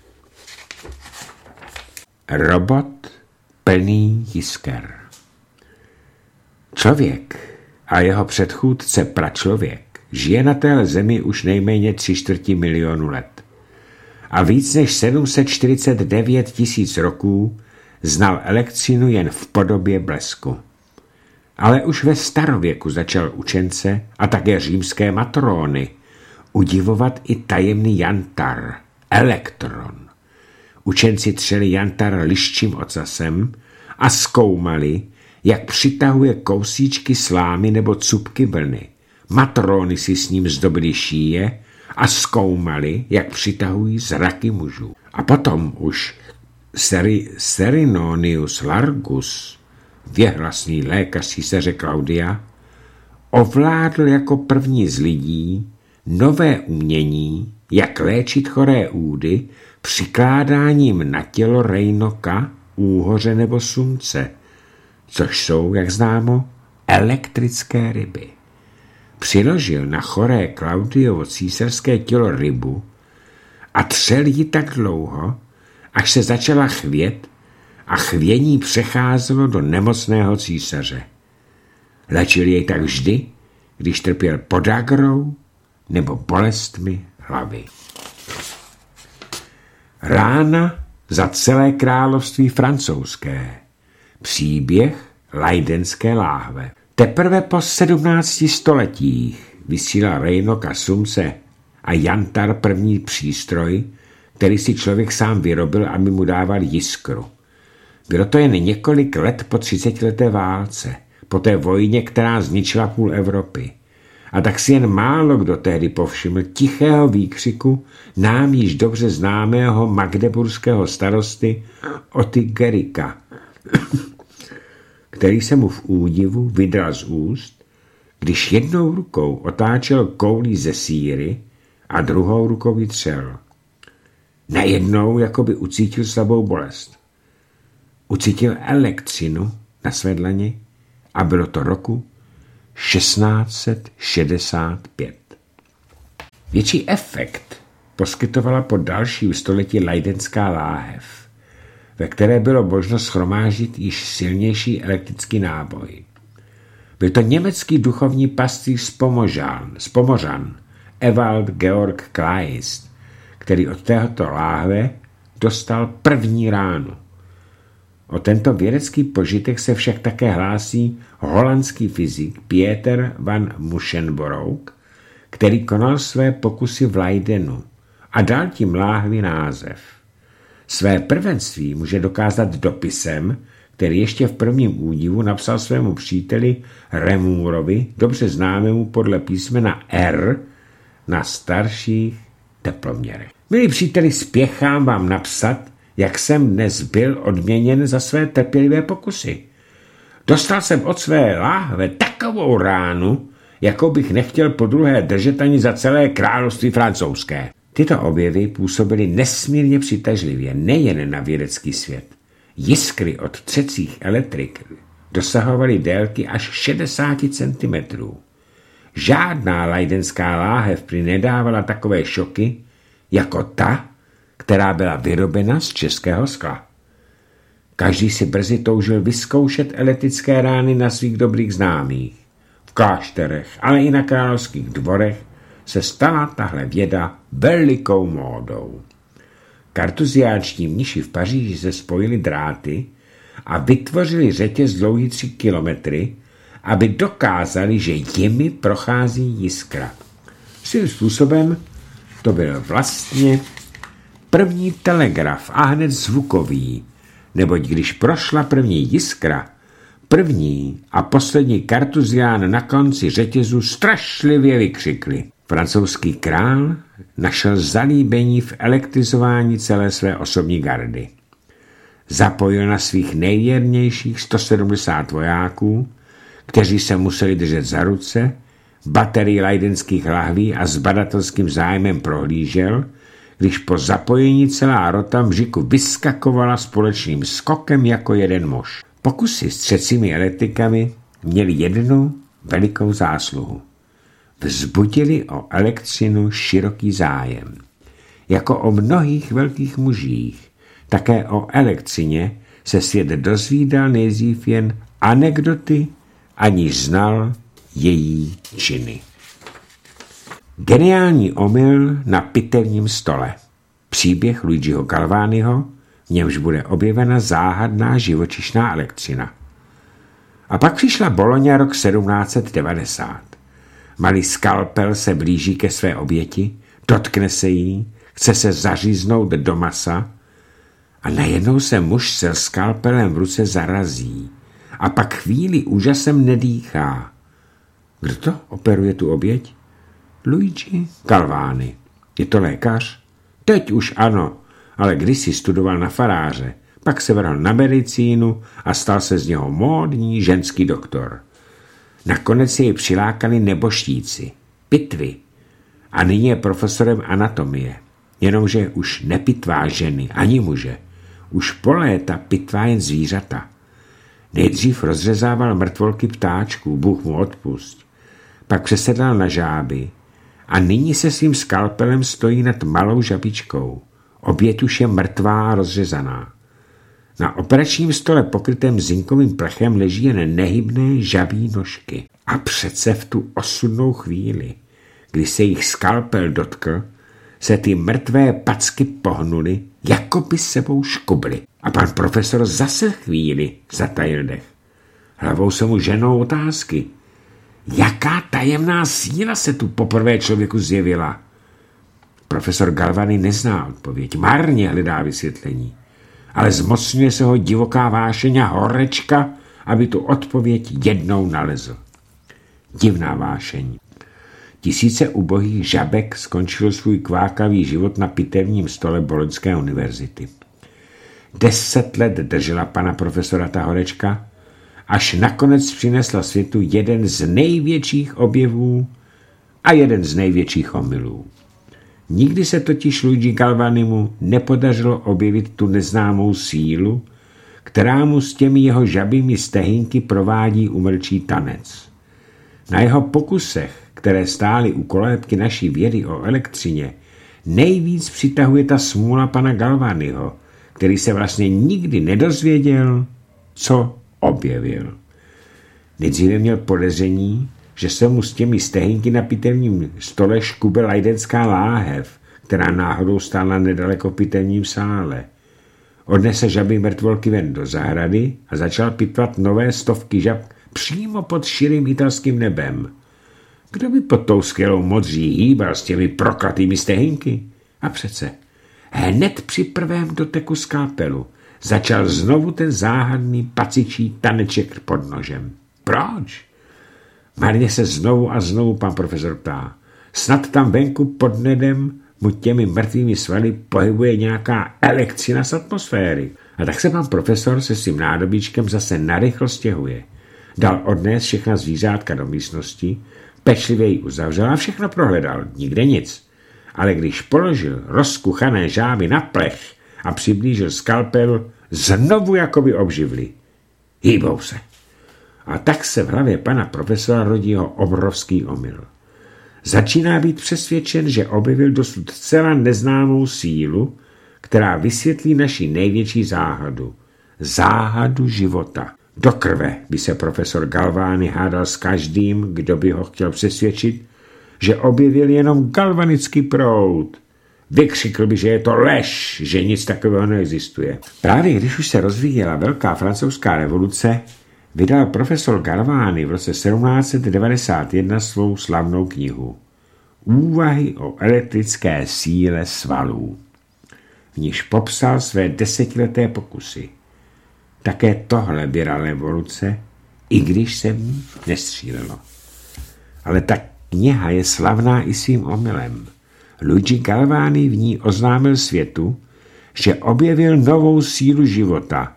Robot plný jisker. Člověk a jeho předchůdce pračlověk žije na téhle zemi už nejméně tři čtvrtě milionu let. A víc než sedm set čtyřicet devět tisíc roků znal elektřinu jen v podobě blesku. Ale už ve starověku začal učence a také římské matróny udivovat i tajemný jantar, elektron. Učenci třeli jantar liščím ocasem a zkoumali, jak přitahuje kousíčky slámy nebo cupky vlny. Matróny si s ním zdobily šíje a zkoumali, jak přitahují zraky mužů. A potom už Seri, Serinonius Largus, věhlasný lékař císaře Klaudia, ovládl jako první z lidí nové umění, jak léčit choré údy přikládáním na tělo rejnoka, úhoře nebo sumce, což jsou, jak známo, elektrické ryby. Přiložil na choré Klaudiovo císařské tělo rybu a třel ji tak dlouho, až se začala chvět a chvění přecházelo do nemocného císaře. Léčil jej tak vždy, když trpěl podagrou nebo bolestmi hlavy. Rána za celé království francouzské. Příběh Leidenské láhve. Teprve po sedmnácti stoletích vysílal Rejnok a Sumse a jantar první přístroj, který si člověk sám vyrobil, aby mu dával jiskru. Bylo to jen několik let po třicetileté válce, po té vojně, která zničila půl Evropy. A tak si jen málo kdo tehdy povšiml tichého výkřiku nám již dobře známého magdeburského starosty Oty Gericka, který se mu v údivu vydral z úst, když jednou rukou otáčel koulí ze síry a druhou rukou ji třel. Najednou jakoby ucítil slabou bolest. Ucítil elektřinu na své dlani a bylo to roku šestnáct set šedesát pět. Větší efekt poskytovala po dalším století Leidenská láhev, ve které bylo možno shromáždit již silnější elektrický náboj. Byl to německý duchovní pastýř z Pomořan, z Pomořan Ewald Georg Kleist, který od této láhve dostal první ránu. O tento vědecký požitek se však také hlásí holandský fyzik Pieter van Musschenbroek, který konal své pokusy v Leidenu a dal tím láhvi název. Své prvenství může dokázat dopisem, který ještě v prvním údivu napsal svému příteli Remúrovi, dobře známému podle písmena R, na starších teploměrech. Milí příteli, spěchám vám napsat, jak jsem dnes byl odměněn za své trpělivé pokusy. Dostal jsem od své láhve takovou ránu, jakou bych nechtěl podruhé držet ani za celé království francouzské. Tyto objevy působily nesmírně přitažlivě nejen na vědecký svět. Jiskry od třecích elektrik dosahovaly délky až šedesát centimetrů. Žádná leidenská láhev prý nedávala takové šoky, jako ta, která byla vyrobena z českého skla. Každý si brzy toužil vyzkoušet elektrické rány na svých dobrých známých. V klášterech, ale i na královských dvorech se stala tahle věda velikou módou. Kartuziáčtí mniši v Paříži se spojili dráty a vytvořili řetěz dlouhý tři kilometry, aby dokázali, že jimi prochází jiskra. Svým způsobem to byl vlastně první telegraf a hned zvukový, neboť když prošla první jiskra, první a poslední kartuzián na konci řetězu strašlivě vykřikli. Francouzský král našel zalíbení v elektrizování celé své osobní gardy. Zapojil na svých nejvěrnějších sto sedmdesát vojáků, kteří se museli držet za ruce, baterii lajdenských lahví a s badatelským zájmem prohlížel, když po zapojení celá rota mžiku vyskakovala společným skokem jako jeden muž. Pokusy s třecími elektrikami měly jednu velikou zásluhu. Vzbudili o elektřinu široký zájem. Jako o mnohých velkých mužích, také o elektřině se svět dozvídal nejdřív jen anekdoty, aniž znal její činy. Geniální omyl na pitevním stole. Příběh Luigiho Galvaniho, v němž bude objevena záhadná živočišná elektřina. A pak přišla Bologna rok sedmnáct set devadesát. Malý skalpel se blíží ke své oběti, dotkne se jí, chce se zaříznout do masa a najednou se muž se skalpelem v ruce zarazí a pak chvíli úžasem nedýchá. Kdo to operuje tu oběť? Luigi Galvani. Je to lékař? Teď už ano, ale kdysi studoval na faráře, pak se vrhl na medicínu a stal se z něho módní ženský doktor. Nakonec jej přilákali neboštíci, pitvy a nyní je profesorem anatomie. Jenomže už nepitvá ženy ani muže. Už po léta pitvá jen zvířata. Nejdřív rozřezával mrtvolky ptáčků, Bůh mu odpusť. Pak přesedlal na žáby a nyní se svým skalpelem stojí nad malou žabičkou. Oběť už je mrtvá a rozřezaná. Na operačním stole pokrytém zinkovým plechem leží jen nehybné žabí nožky. A přece v tu osudnou chvíli, kdy se jich skalpel dotkl, se ty mrtvé packy pohnuly, jako by sebou škubly. A pan profesor zase chvíli zatajil dech. Hlavou se mu ženou otázky. Jaká tajemná síla se tu poprvé člověku zjevila? Profesor Galvani nezná odpověď, marně hledá vysvětlení, ale zmocňuje se ho divoká vášeň a horečka, aby tu odpověď jednou nalezl. Divná vášeň. Tisíce ubohých žabek skončilo svůj kvákavý život na pitevním stole Boloňské univerzity. Deset let držela pana profesora ta horečka, až nakonec přinesla světu jeden z největších objevů a jeden z největších omylů. Nikdy se totiž Luigi Galvanimu nepodařilo objevit tu neznámou sílu, která mu s těmi jeho žabými stehynky provádí umrčí tanec. Na jeho pokusech, které stály u kolébky naší vědy o elektřině, nejvíc přitahuje ta smůla pana Galvaniho, který se vlastně nikdy nedozvěděl, co objevil. Nejdříve měl podezření, že se mu s těmi stehynky na pitevním stole škube lajdenská láhev, která náhodou stála nedaleko v pitevním sále. Odnese žaby mrtvolky ven do zahrady a začal pitvat nové stovky žab přímo pod širým italským nebem. Kdo by pod tou skvělou modří hýbal s těmi proklatými stehynky? A přece, hned při prvém doteku skalpelu začal znovu ten záhadný pacičí taneček pod nožem. Proč? Marně se znovu a znovu pan profesor ptá. Snad tam venku pod nedem mu těmi mrtvými svaly pohybuje nějaká elektřina z atmosféry. A tak se pan profesor se svým nádobíčkem zase narychlo stěhuje. Dal odnést všechna zvířátka do místnosti, pečlivě ji uzavřel a všechno prohledal. Nikde nic. Ale když položil rozkuchané žáby na plech a přiblížil skalpel, znovu jakoby obživli. Hýbou se. A tak se v hlavě pana profesora rodí jeho obrovský omyl. Začíná být přesvědčen, že objevil dosud zcela neznámou sílu, která vysvětlí naši největší záhadu. Záhadu života. Do krve by se profesor Galvani hádal s každým, kdo by ho chtěl přesvědčit, že objevil jenom galvanický proud. Vykřikl by, že je to lež, že nic takového neexistuje. Právě když už se rozvíjela velká francouzská revoluce, vydal profesor Galvani v roce sedmnáct set devadesát jedna svou slavnou knihu Úvahy o elektrické síle svalů. V níž popsal své desetileté pokusy. Také tohle byla revoluce, i když se v ní nestřílelo. Ale tak Kniha je slavná i svým omylem. Luigi Galvani v ní oznámil světu, že objevil novou sílu života,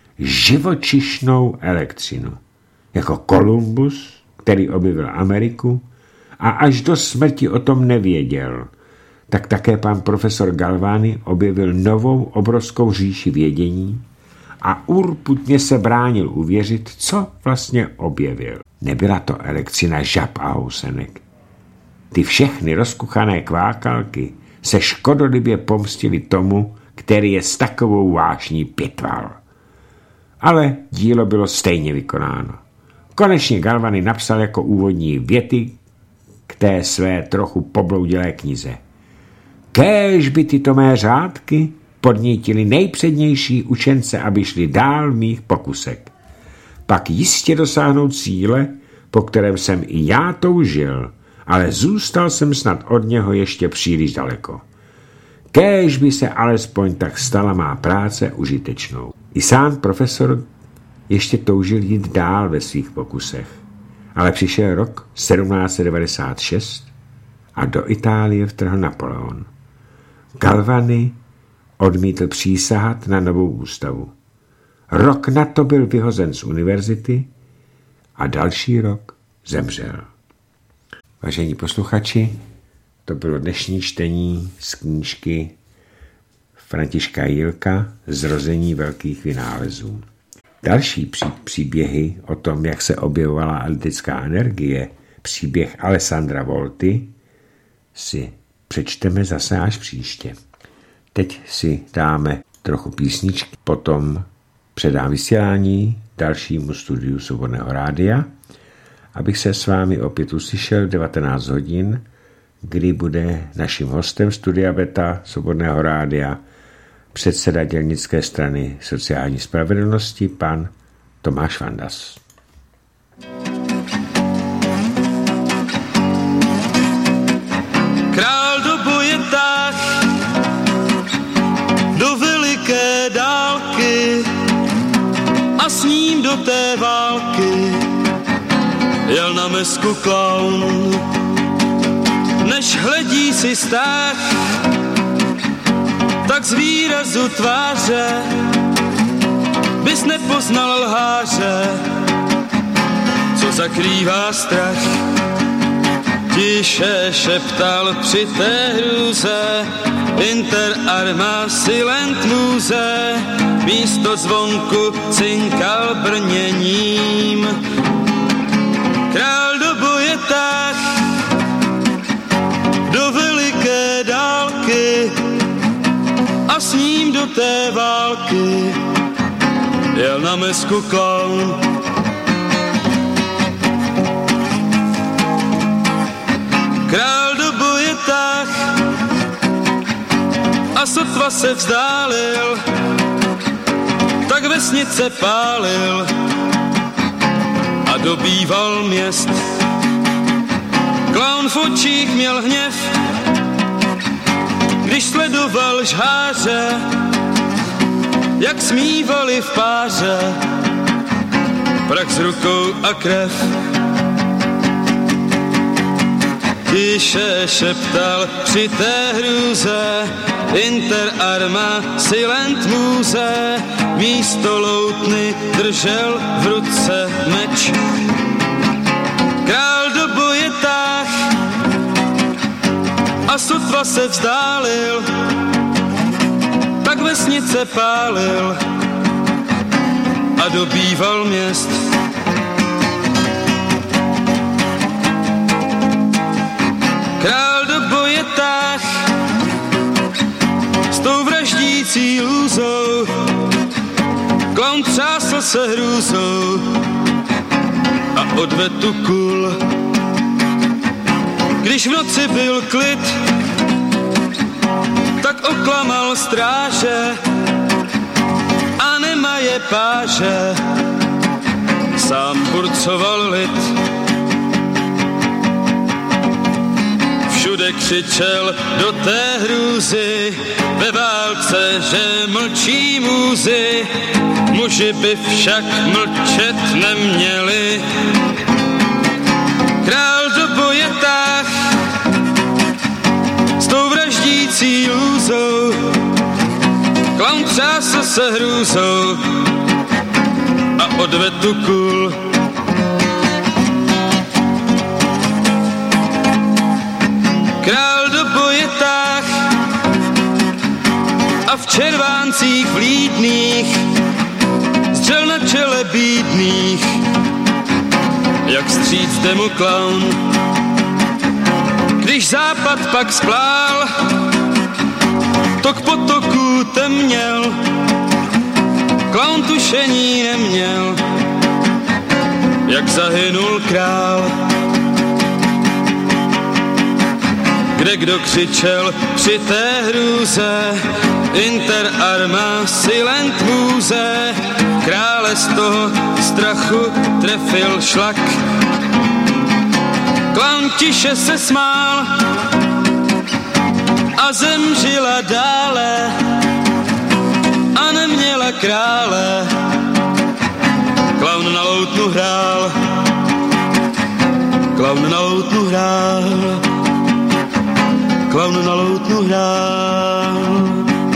živočišnou elektřinu. Jako Kolumbus, který objevil Ameriku a až do smrti o tom nevěděl, tak také pan profesor Galvani objevil novou obrovskou říši vědění a urputně se bránil uvěřit, co vlastně objevil. Nebyla to elektřina žab a housenek. Ty všechny rozkuchané kvákalky se škodolibě pomstili tomu, který je s takovou vášní pitval. Ale dílo bylo stejně vykonáno. Konečně Galvani napsal jako úvodní věty k té své trochu pobloudilé knize. Kéž by tyto mé řádky podnítili nejpřednější učence, aby šli dál v mých pokusek. Pak jistě dosáhnou cíle, po kterém jsem i já toužil, ale zůstal jsem snad od něho ještě příliš daleko. Kéž by se alespoň tak stala má práce užitečnou. I sám profesor ještě toužil jít dál ve svých pokusech, ale přišel rok sedmnáct set devadesát šest a do Itálie vtrhl Napoleon. Galvani odmítl přísahat na novou ústavu. Rok na to byl vyhozen z univerzity a další rok zemřel. Vážení posluchači, to bylo dnešní čtení z knížky Františka Jílka Zrození velkých vynálezů. Další pří, příběhy o tom, jak se objevovala elektrická energie, příběh Alessandra Volty, si přečteme zase až příště. Teď si dáme trochu písničky, potom předám vysílání dalšímu studiu Svobodného rádia, abych se s vámi opět uslyšel devatenáct hodin, kdy bude naším hostem studia Beta Svobodného rádia předseda dělnické strany sociální spravedlnosti, pan Tomáš Vandas. Král do boje táh, do veliké dálky a s ním do té války jel na mesku klaun. Než hledí si stáh, tak z výrazu tváře bys nepoznal lháře, co zakrývá strach. Tiše šeptal při té hrůze inter arma silent muze, místo zvonku cinkal brněním. Král do boje táh, do veliké dálky a s ním do té války jel na mesku klaun. Král do boje táh a sotva se vzdálil, tak vesnice pálil a dobýval měst. Klaun v očích měl hněv, když sledoval žháře, jak smívali v páře, prach z rukou a krev. Tiše šeptal při té hrůze inter arma silent muze, místo loutny držel v ruce meč. Král do boje táh a sotva se vzdálil, tak vesnice pálil a dobýval měst. Král do boje táh s tou vraždící lůzou, klaun třásl se hrůzou a odvedl tu kůl. Když v noci byl klid, tak oklamal stráže a nemaje páže, sám burcoval lid. Všude křičel do té hrůzy, ve válce, že mlčí muzy, muži by však mlčet neměli. Král do boje táh Trásl se hrůzou a odvedl tu kůl. Král do boje táh a v červáncích vlídných střel na čele bídných, jak stříc jde mu klaun. Když západ pak splál, tok potoků temněl, klaun tušení neměl, jak zahynul král. Kde kdo křičel při té hrůze, inter arma silent můze, krále z toho strachu trefil šlak. Klaun tiše se smál a zemřela dále a neměla krále. Klaun na loutnu hrál, klaun na loutnu hrál, klaun na loutnu hrál.